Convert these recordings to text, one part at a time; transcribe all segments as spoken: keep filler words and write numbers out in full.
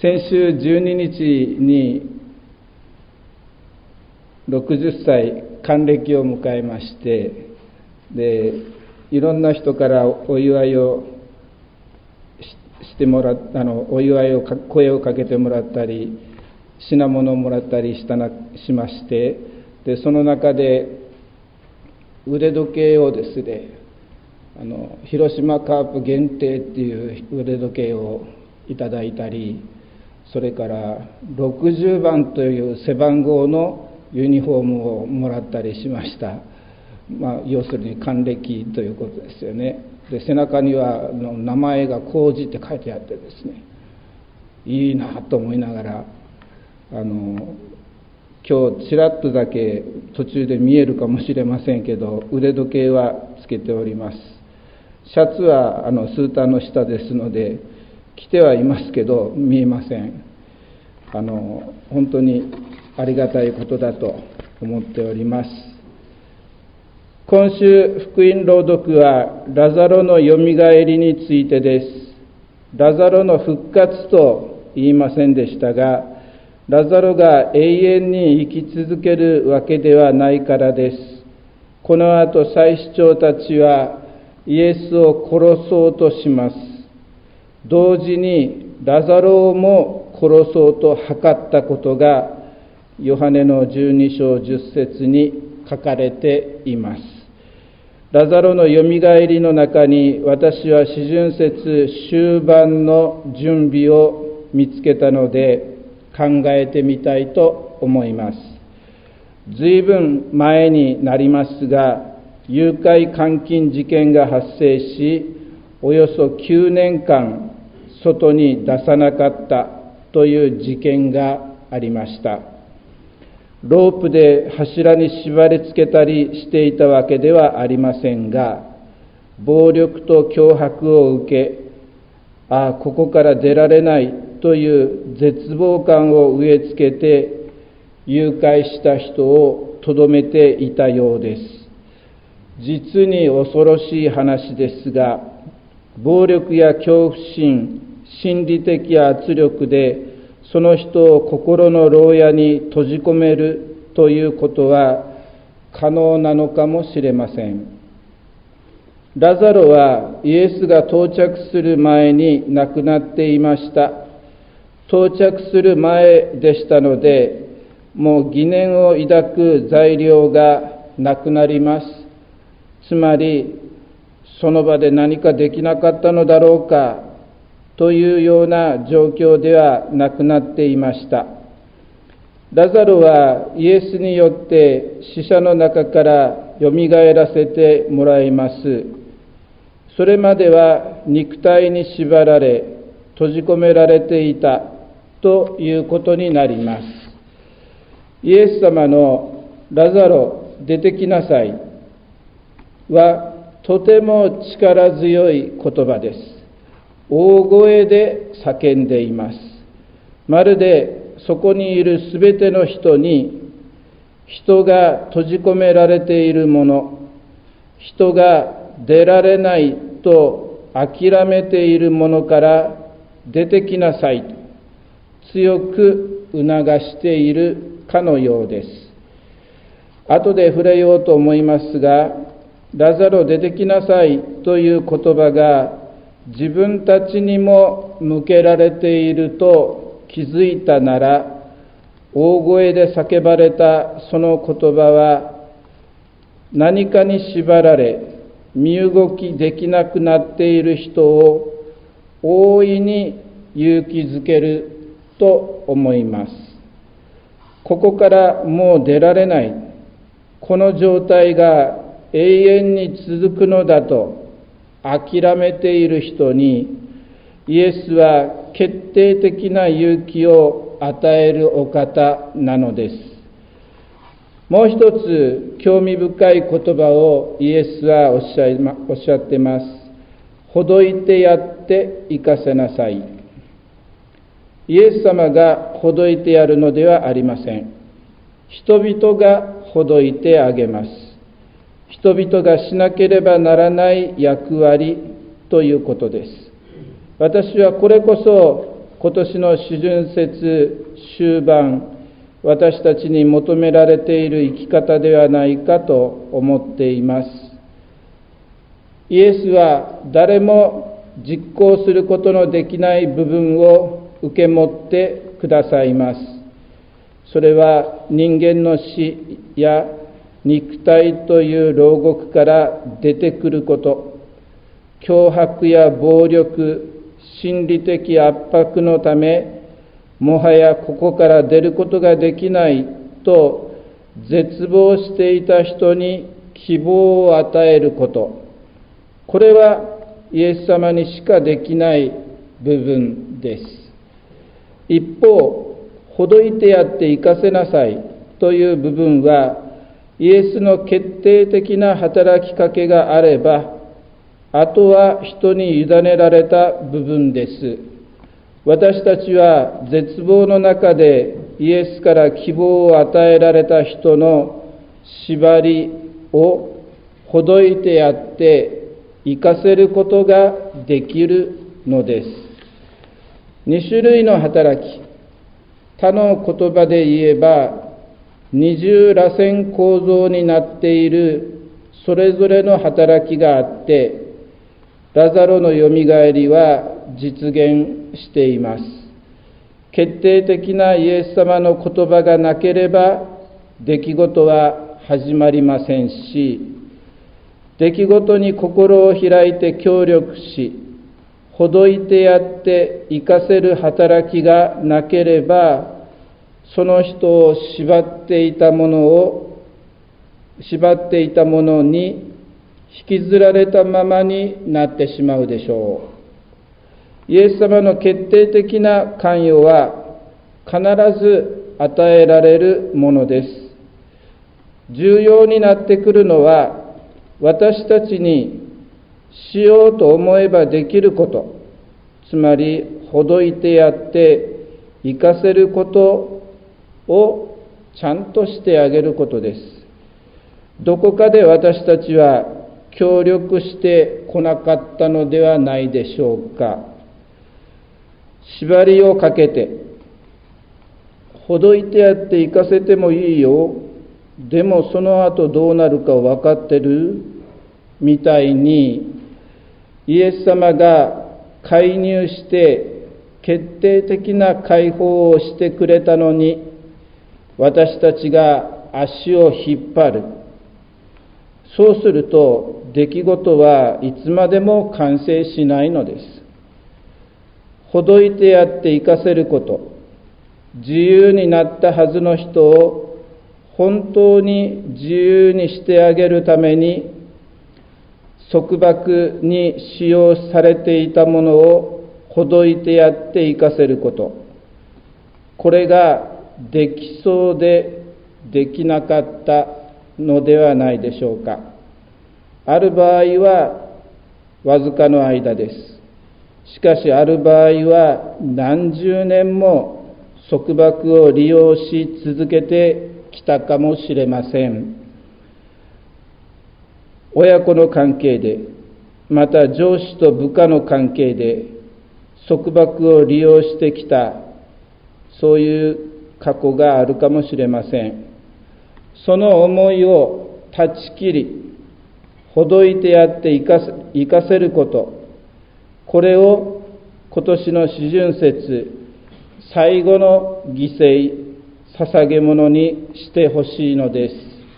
先週じゅうににちにろくじゅっさい還暦を迎えまして、でいろんな人からお祝いをしてもらあのお祝いを声をかけてもらったり、品物をもらったりしたなしまして、でその中で腕時計をですね、あの広島カープ限定っていう腕時計をいただいたり、それからろくじゅうばんという背番号のユニフォームをもらったりしました。まあ、要するに還暦ということですよね。で背中にはあの名前が浩二って書いてあってですね、いいなと思いながら、あの今日ちらっとだけ途中で見えるかもしれませんけど、腕時計はつけております。シャツはあのスーターの下ですので着てはいますけど見えません。あの本当にありがたいことだと思っております。今週福音朗読はラザロのよみがえりについてです。ラザロの復活と言いませんでしたが、ラザロが永遠に生き続けるわけではないからです。この後祭司長たちはイエスを殺そうとします。同時にラザロをも殺そうと図ったことがヨハネのじゅうにしょうじゅっせつに書かれています。ラザロのよみがえりの中に、私は四旬節終盤の準備を見つけたので考えてみたいと思います。ずいぶん前になりますが、誘拐監禁事件が発生し、およそきゅうねんかん外に出さなかったという事件がありました。ロープで柱に縛り付けたりしていたわけではありませんが、暴力と脅迫を受け、ああここから出られないという絶望感を植え付けて誘拐した人をとどめていたようです。実に恐ろしい話ですが、暴力や恐怖心、心理的圧力でその人を心の牢屋に閉じ込めるということは可能なのかもしれません。ラザロはイエスが到着する前に亡くなっていました。到着する前でしたので、もう疑念を抱く材料がなくなります。つまり、その場で何かできなかったのだろうかというような状況ではなくなっていました。ラザロはイエスによって死者の中からよみがえらせてもらいます。それまでは肉体に縛られ閉じ込められていたということになります。イエス様のラザロ出てきなさいはとても力強い言葉です。大声で叫んでいます。まるでそこにいるすべての人に、人が閉じ込められているもの、人が出られないと諦めているものから出てきなさいと強く促しているかのようです。後で触れようと思いますが、ラザロ出てきなさいという言葉が自分たちにも向けられていると気づいたなら、大声で叫ばれたその言葉は何かに縛られ身動きできなくなっている人を大いに勇気づけると思います。ここからもう出られない、この状態が永遠に続くのだと諦めている人に、イエスは決定的な勇気を与えるお方なのです。もう一つ興味深い言葉をイエスはおっしゃいま、おっしゃってます。ほどいてやって行かせなさい。イエス様がほどいてやるのではありません。人々がほどいてあげます。人々がしなければならない役割ということです。私はこれこそ今年の四旬節終盤、私たちに求められている生き方ではないかと思っています。イエスは誰も実行することのできない部分を受け持ってくださいます。それは人間の死や肉体という牢獄から出てくること、脅迫や暴力、心理的圧迫のため、もはやここから出ることができないと絶望していた人に希望を与えること、これはイエス様にしかできない部分です。一方、ほどいてやって生かせなさいという部分は、イエスの決定的な働きかけがあれば、あとは人に委ねられた部分です。私たちは絶望の中でイエスから希望を与えられた人の縛りをほどいてやって生かせることができるのです。二種類の働き、他の言葉で言えば二重螺旋構造になっているそれぞれの働きがあって、ラザロのよみがえりは実現しています。決定的なイエス様の言葉がなければ出来事は始まりませんし、出来事に心を開いて協力し、ほどいてやって生かせる働きがなければ、その人を縛っていたものを縛っていたものに引きずられたままになってしまうでしょう。イエス様の決定的な関与は必ず与えられるものです。重要になってくるのは、私たちにしようと思えばできること、つまりほどいてやって生かせることをちゃんとしてあげることです。どこかで私たちは協力してこなかったのではないでしょうか。縛りをかけて、ほどいてやって行かせてもいいよ、でもその後どうなるか分かってるみたいに、イエス様が介入して決定的な解放をしてくれたのに、私たちが足を引っ張る。そうすると出来事はいつまでも完成しないのです。ほどいてやって生かせること、自由になったはずの人を本当に自由にしてあげるために、束縛に使用されていたものをほどいてやって生かせること、これができそうでできなかったのではないでしょうか。ある場合はわずかの間です。しかしある場合は何十年も束縛を利用し続けてきたかもしれません。親子の関係で、また上司と部下の関係で束縛を利用してきた、そういう過去があるかもしれません。その思いを断ち切り、ほどいてやって生かせ、生かせること、これを今年の四旬節最後の犠牲、捧げ物にしてほしいのです。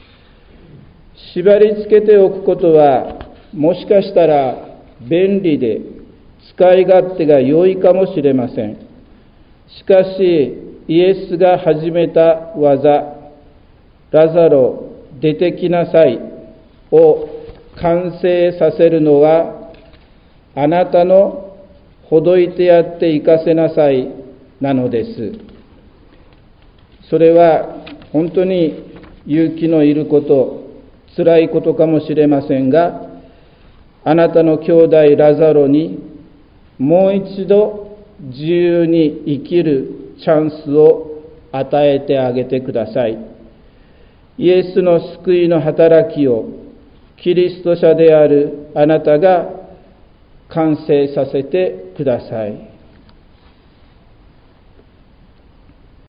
縛り付けておくことはもしかしたら便利で使い勝手が良いかもしれません。しかしイエスが始めた技、ラザロ出てきなさいを完成させるのは、あなたのほどいてやって生かせなさいなのです。それは本当に勇気のいること、辛いことかもしれませんが、あなたの兄弟ラザロにもう一度自由に生きるチャンスを与えてあげてください。イエスの救いの働きをキリスト者であるあなたが完成させてください。